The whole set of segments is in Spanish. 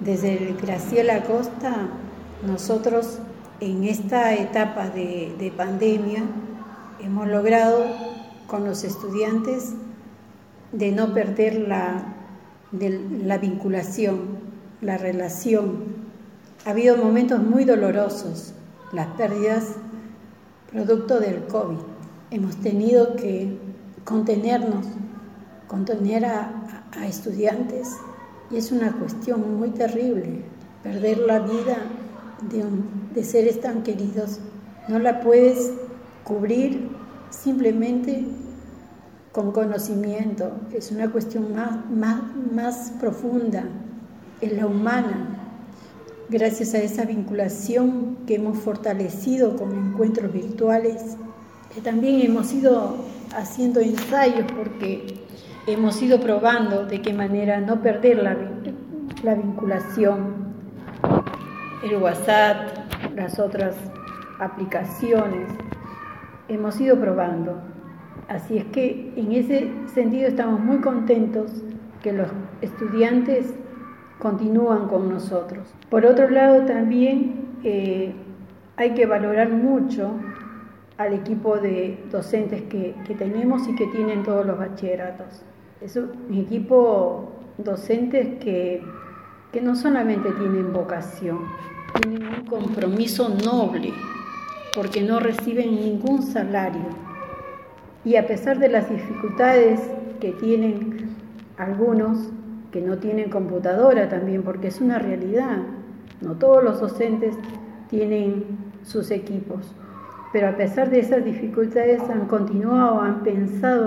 Desde Graciela Acosta, nosotros en esta etapa de pandemia hemos logrado con los estudiantes de no perder la vinculación, la relación. Ha habido momentos muy dolorosos, las pérdidas producto del COVID. Hemos tenido que contenernos, contener a estudiantes, y es una cuestión muy terrible. Perder la vida de seres tan queridos no la puedes cubrir simplemente con conocimiento. Es una cuestión más profunda, es la humana. Gracias a esa vinculación que hemos fortalecido con encuentros virtuales, también hemos ido haciendo ensayos porque hemos ido probando de qué manera no perder la vinculación. El WhatsApp, las otras aplicaciones, hemos ido probando. Así es que en ese sentido estamos muy contentos que los estudiantes continúan con nosotros. Por otro lado, también hay que valorar mucho al equipo de docentes que tenemos y que tienen todos los bachilleratos. Es un equipo docentes que no solamente tienen vocación, tienen un compromiso noble, porque no reciben ningún salario. Y a pesar de las dificultades que tienen algunos, que no tienen computadora también, porque es una realidad, no todos los docentes tienen sus equipos, pero a pesar de esas dificultades han continuado, han pensado,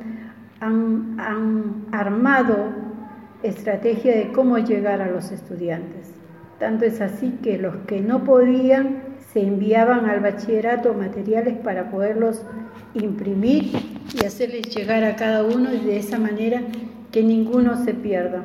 han armado estrategia de cómo llegar a los estudiantes. Tanto es así que los que no podían se enviaban al bachillerato materiales para poderlos imprimir y hacerles llegar a cada uno, y de esa manera que ninguno se pierda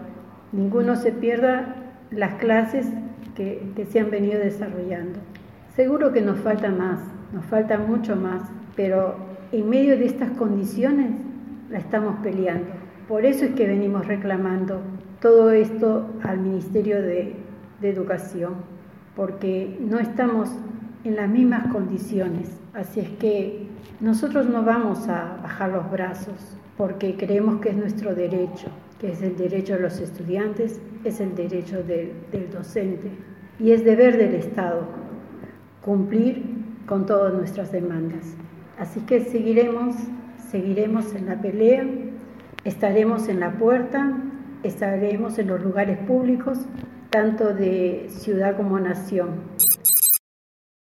las clases que se han venido desarrollando. Seguro que nos falta más, nos falta mucho más, pero en medio de estas condiciones la estamos peleando. Por eso es que venimos reclamando todo esto al Ministerio de Educación, porque no estamos en las mismas condiciones. Así es que nosotros no vamos a bajar los brazos, porque creemos que es nuestro derecho, que es el derecho de los estudiantes, es el derecho del docente, y es deber del Estado cumplir con todas nuestras demandas. Así que seguiremos en la pelea, estaremos en la puerta, estaremos en los lugares públicos, tanto de ciudad como nación.